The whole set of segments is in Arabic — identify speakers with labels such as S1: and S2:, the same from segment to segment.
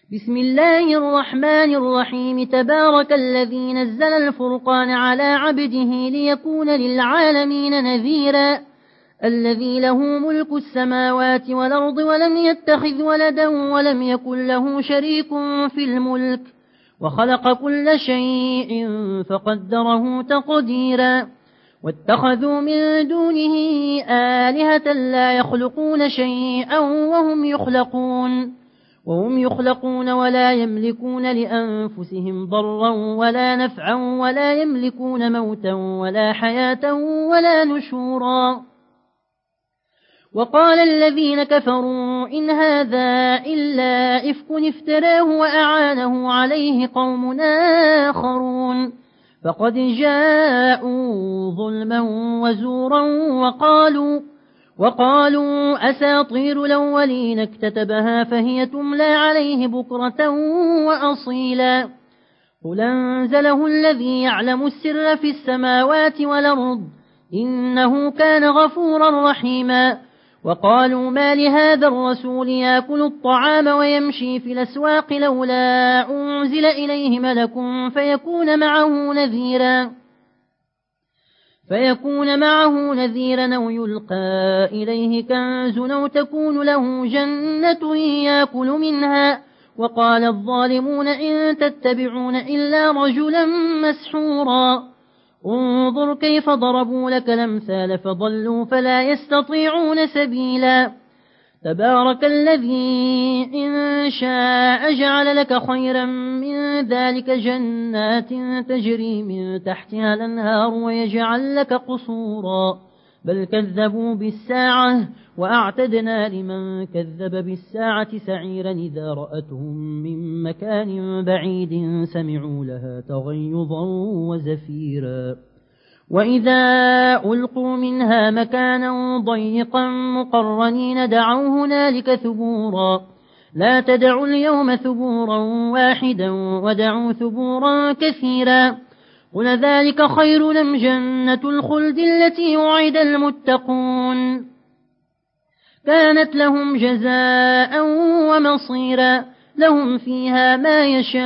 S1: بسم الله الرحمن الرحيم. تبارك الذي نزل الفرقان على عبده ليكون للعالمين نذيرا. الذي له ملك السماوات والأرض ولم يتخذ ولدا ولم يكن له شريك في الملك وخلق كل شيء فقدره تقديرا. واتخذوا من دونه آلهة لا يخلقون شيئا وهم يخلقون ولا يملكون لأنفسهم ضرا ولا نفعا ولا يملكون موتا ولا حياة ولا نشورا. وقال الذين كفروا إن هذا إلا إفك افتراه وأعانه عليه قوم آخرون فقد جاءوا ظلما وزورا وقالوا أساطير الأولين اكتتبها فهي تملى عليه بكرة وأصيلا. قل أنزله الذي يعلم السر في السماوات والأرض إنه كان غفورا رحيما. وقالوا ما لهذا الرسول يأكل الطعام ويمشي في الأسواق لولا أنزل إليه ملك فيكون معه نذيرا أو يلقى إليه كنز أو تكون له جنة يأكل منها. وقال الظالمون إن تتبعون إلا رجلا مسحورا. انظر كيف ضربوا لك الأمثال فضلوا فلا يستطيعون سبيلا. تبارك الذي إن شاء جعل لك خيرا من ذلك جنات تجري من تحتها الأنهار ويجعل لك قصورا. بل كذبوا بالساعة وأعتدنا لمن كذب بالساعة سعيرا إذا رأتهم من مكان بعيد سمعوا لها تغيظا وزفيرا. وإذا ألقوا منها مكانا ضيقا مقرنين دعوا هنالك ثبورا. لا تدعوا اليوم ثبورا واحدا ودعوا ثبورا كثيرا. قل ذلك خير أم جنة الخلد التي وعد المتقون كانت لهم جزاء ومصيرا. لهم فيها ما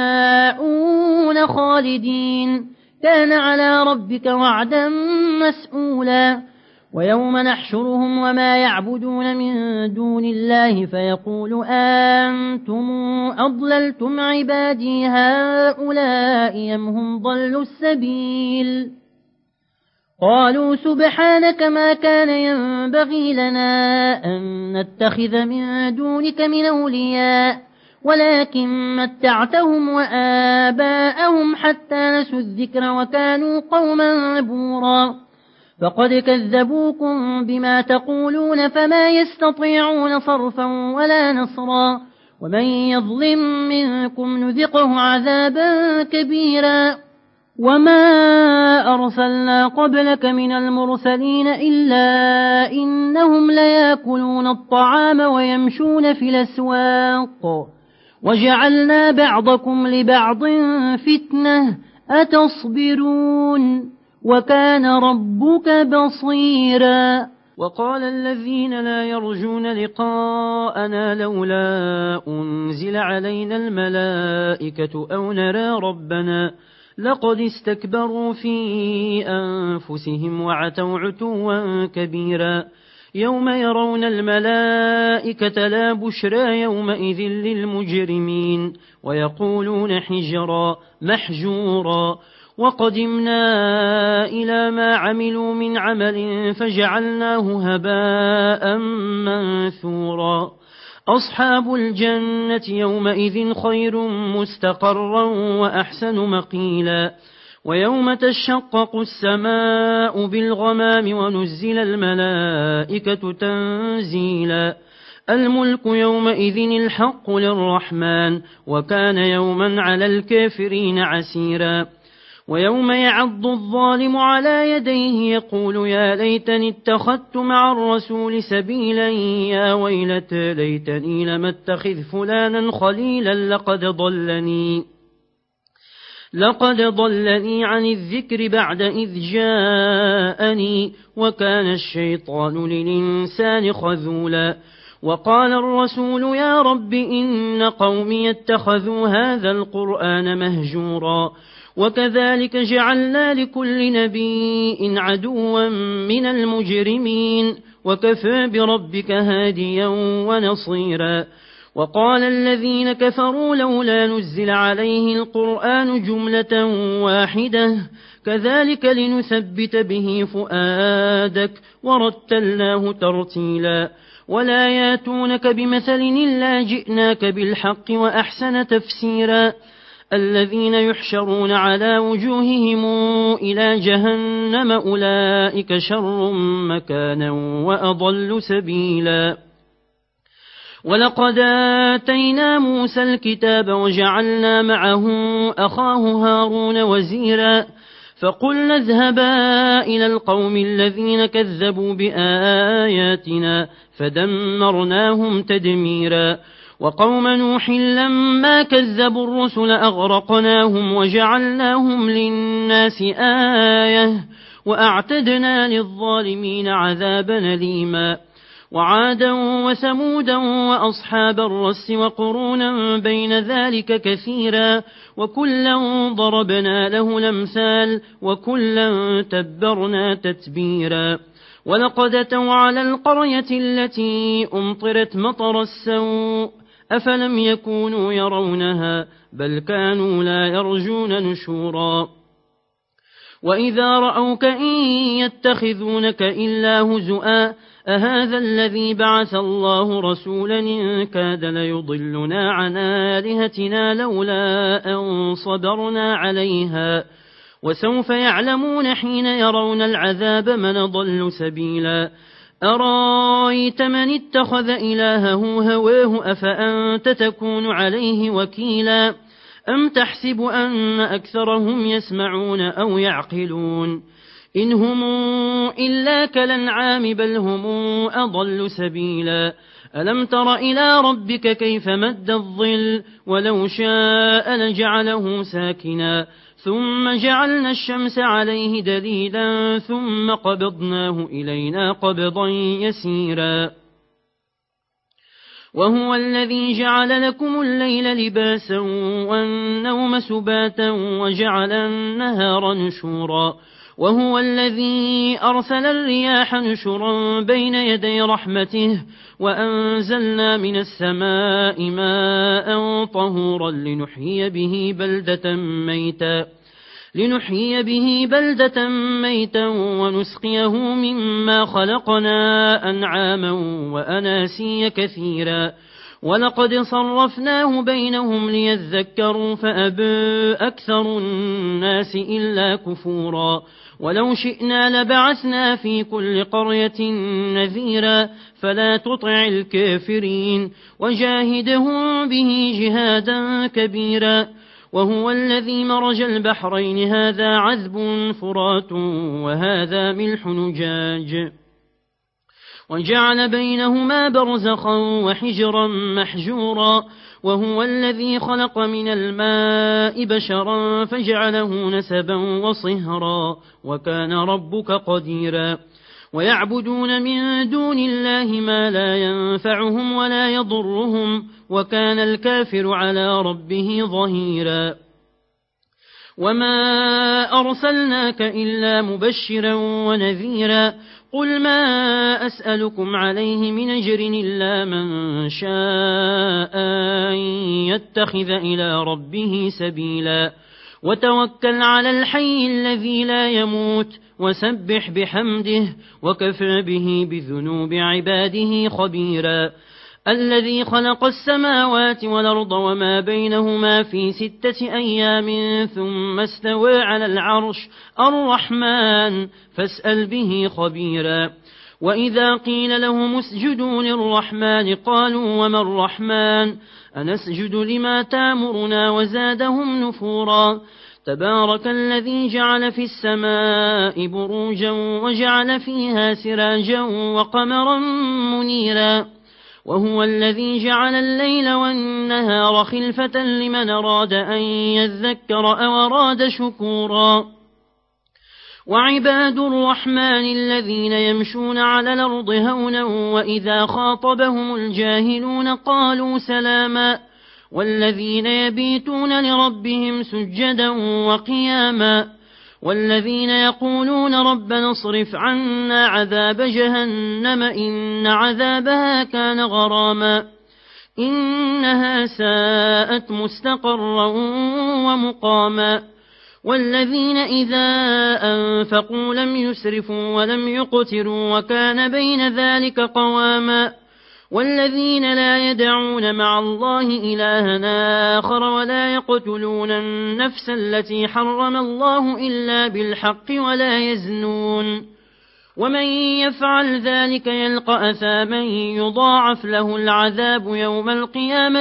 S1: يشاءون خالدين كان على ربك وعدا مسئولا. ويوم نحشرهم وما يعبدون من دون الله فيقول أنتم أضللتم عبادي هؤلاء أم هم ضلوا السبيل. قالوا سبحانك ما كان ينبغي لنا أن نتخذ من دونك من أولياء ولكن متعتهم وآباءهم حتى نسوا الذكر وكانوا قوما بورا. فقد كذبوكم بما تقولون فما يستطيعون صرفا ولا نصرا. ومن يظلم منكم نذقه عذابا كبيرا. وما أرسلنا قبلك من المرسلين إلا إنهم ليأكلون الطعام ويمشون في الأسواق وجعلنا بعضكم لبعض فتنة أتصبرون وكان ربك بصيرا. وقال الذين لا يرجون لقاءنا لولا أنزل علينا الملائكة أو نرى ربنا لقد استكبروا في أنفسهم وعتوا عتوا كبيرا. يوم يرون الملائكة لا بشرى يومئذ للمجرمين ويقولون حجرا محجورا. وقدمنا إلى ما عملوا من عمل فجعلناه هباء منثورا. أصحاب الجنة يومئذ خير مستقرا وأحسن مقيلا. ويوم تشقق السماء بالغمام ونزل الملائكة تنزيلا. الملك يومئذ الحق للرحمن وكان يوما على الكافرين عسيرا. ويوم يعض الظالم على يديه يقول يا ليتني اتخذت مع الرسول سبيلا يا ويلتى ليتني لم اتخذ فلانا خليلا لقد ضلني عن الذكر بعد إذ جاءني وكان الشيطان للإنسان خذولا.
S2: وقال الرسول يا رب إن قومي اتخذوا هذا القرآن مهجورا وكذلك جعلنا لكل نبي عدوا من المجرمين وكفى بربك هاديا ونصيرا وقال الذين كفروا لولا نزل عليه القرآن جملة واحدة كذلك لنثبت به فؤادك ورتلناه ترتيلا ولا ياتونك بمثل إلا جئناك بالحق وأحسن تفسيرا الذين يحشرون على وجوههم إلى جهنم أولئك شر مكانا وأضل سبيلا ولقد آتينا موسى الكتاب وجعلنا معه أخاه هارون وزيرا فقلنا اذهبا إلى القوم الذين كذبوا بآياتنا فدمرناهم تدميرا وقوم نوح لما كذبوا الرسل أغرقناهم وجعلناهم للناس آية وأعتدنا للظالمين عذابا أليما وعادا وثمودا وأصحاب الرس وقرونا بين ذلك كثيرا وكلا ضربنا له الأمثال وكلا تبرنا تتبيرا ولقد أتوا على القرية التي أمطرت مطر السوء أفلم يكونوا يرونها بل كانوا لا يرجون نشورا وإذا رأوك إن يتخذونك إلا هزؤا أهذا الذي بعث الله رسولا إن كاد ليضلنا عن آلهتنا لولا أن صبرنا عليها وسوف يعلمون حين يرون العذاب من ضل سبيلا أرايت من اتخذ إلهه هواه أفأنت تكون عليه وكيلا أم تحسب أن أكثرهم يسمعون أو يعقلون إن هم إلا كالأنعام بل هم أضل سبيلا ألم تر إلى ربك كيف مد الظل ولو شاء لجعله ساكنا ثم جعلنا الشمس عليه دليلا ثم قبضناه إلينا قبضا يسيرا وهو الذي جعل لكم الليل لباسا والنوم سباتا وجعل النهار نشورا وهو الذي أرسل الرياح نشرا بين يدي رحمته وأنزلنا من السماء ماء طهورا لنحيي به بلدة ميتا ونسقيه مما خلقنا أنعاما وأناسيا كثيرا ولقد صرفناه بينهم ليذكروا فأبى أكثر الناس إلا كفورا ولو شئنا لبعثنا في كل قرية نذيرا فلا تطع الكافرين وجاهدهم به جهادا كبيرا وهو الذي مرج البحرين هذا عذب فرات وهذا ملح نجاج وجعل بينهما برزخا وحجرا محجورا وهو الذي خلق من الماء بشرا فجعله نسبا وصهرا وكان ربك قديرا ويعبدون من دون الله ما لا ينفعهم ولا يضرهم وكان الكافر على ربه ظهيرا وما أرسلناك إلا مبشرا ونذيرا قل ما أسألكم عليه من أجر إلا من شاء أن يتخذ إلى ربه سبيلا وتوكل على الحي الذي لا يموت وسبح بحمده وكفى به بذنوب عباده خبيرا الذي خلق السماوات والأرض وما بينهما في 6 أيام ثم استوى على العرش الرحمن فاسأل به خبيرا وإذا قيل لهم اسجدوا للرحمن قالوا وما الرحمن أنسجد لما تامرنا وزادهم نفورا تبارك الذي جعل في السماء بروجا وجعل فيها سراجا وقمرا منيرا وهو الذي جعل الليل والنهار خلفة لمن أراد أن يذكر أو أراد شكورا وعباد الرحمن الذين يمشون على الأرض هونا وإذا خاطبهم الجاهلون قالوا سلاما والذين يبيتون لربهم سجدا وقياما والذين يقولون ربنا اصرف عنا عذاب جهنم إن عذابها كان غراما إنها ساءت مستقرا ومقاما والذين إذا أنفقوا لم يسرفوا ولم يقتروا وكان بين ذلك قواما والذين لا يدعون مع الله إلها آخر ولا يقتلون النفس التي حرم الله إلا بالحق ولا يزنون ومن يفعل ذلك يلقى أثاما يضاعف له العذاب يوم القيامة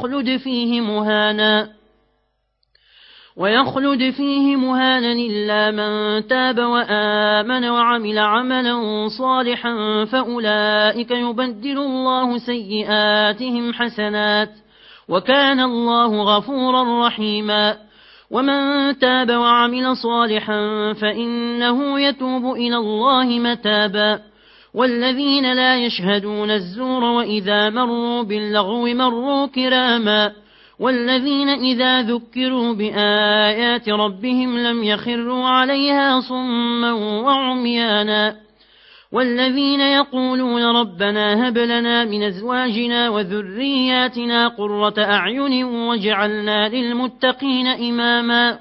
S2: ويخلد فيه مهانا إلا من تاب وآمن وعمل عملا صالحا فأولئك يبدل الله سيئاتهم حسنات وكان الله غفورا رحيما ومن تاب وعمل صالحا فإنه يتوب إلى الله متابا والذين لا يشهدون الزور وإذا مروا باللغو مروا كراما والذين إذا ذكروا بآيات ربهم لم يخروا عليها صما وعميانا والذين يقولون ربنا هب لنا من أزواجنا وذرياتنا قرة أعين واجعلنا للمتقين إماما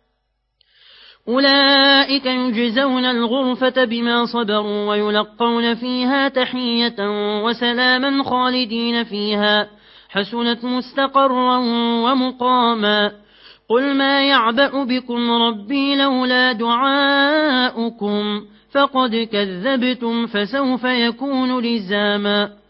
S2: أولئك يجزون الغرفة بما صبروا ويلقون فيها تحية وسلاما خالدين فيها حسنت مستقرا ومقاما قل ما يعبأ بكم ربي لولا دعاؤكم فقد كذبتم فسوف يكون لزاما